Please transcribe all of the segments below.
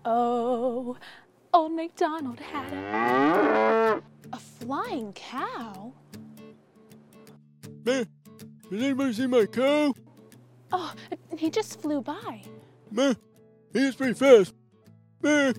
Oh, old MacDonald had a flying cow? Meh, did anybody see my cow? Oh, he just flew by. Meh, he is pretty fast. Meh.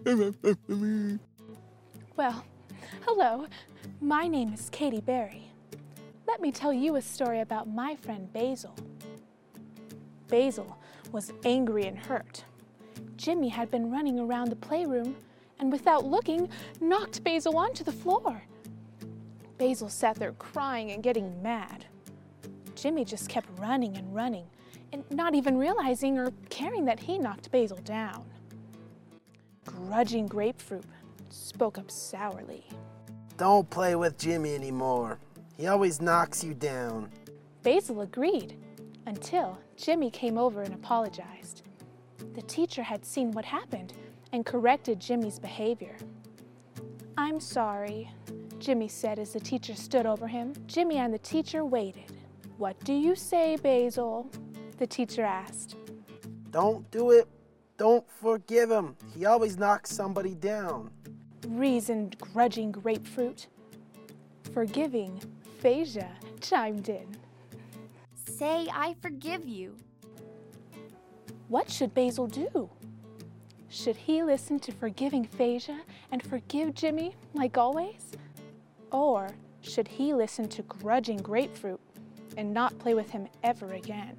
Well, hello, my name is Katie Berry. Let me tell you a story about my friend Basil. Basil was angry and hurt. Jimmy had been running around the playroom and without looking, knocked Basil onto the floor. Basil sat there crying and getting mad. Jimmy just kept running and running and not even realizing or caring that he knocked Basil down. Grudging Grapefruit spoke up sourly. Don't play with Jimmy anymore. He always knocks you down. Basil agreed until Jimmy came over and apologized. The teacher had seen what happened and corrected Jimmy's behavior. "I'm sorry," Jimmy said as the teacher stood over him. Jimmy and the teacher waited. "What do you say, Basil?" the teacher asked. Don't do it. Don't forgive him. He always knocks somebody down. Reasoned Grudging Grapefruit. Forgiving Phasia chimed in. Say, I forgive you. What should Basil do? Should he listen to Forgiving Phasia and forgive Jimmy like always? Or should he listen to Grudging Grapefruit and not play with him ever again?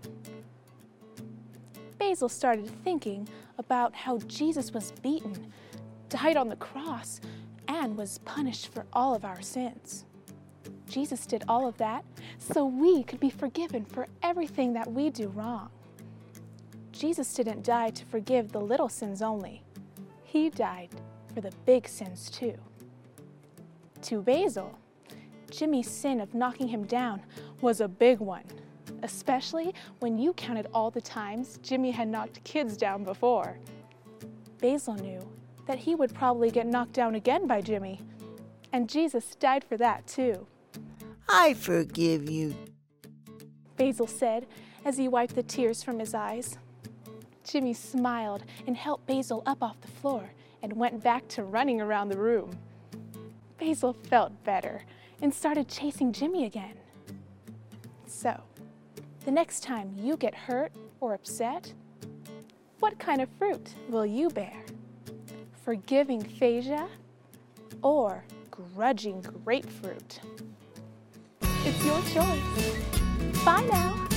Basil started thinking about how Jesus was beaten, died on the cross, and was punished for all of our sins. Jesus did all of that so we could be forgiven for everything that we do wrong. Jesus didn't die to forgive the little sins only. He died for the big sins too. To Basil, Jimmy's sin of knocking him down was a big one, especially when you counted all the times Jimmy had knocked kids down before. Basil knew that he would probably get knocked down again by Jimmy, and Jesus died for that too. I forgive you, Basil said as he wiped the tears from his eyes. Jimmy smiled and helped Basil up off the floor and went back to running around the room. Basil felt better and started chasing Jimmy again. So, the next time you get hurt or upset, what kind of fruit will you bear? Forgiving Phasia or Grudging Grapefruit? It's your choice. Bye now.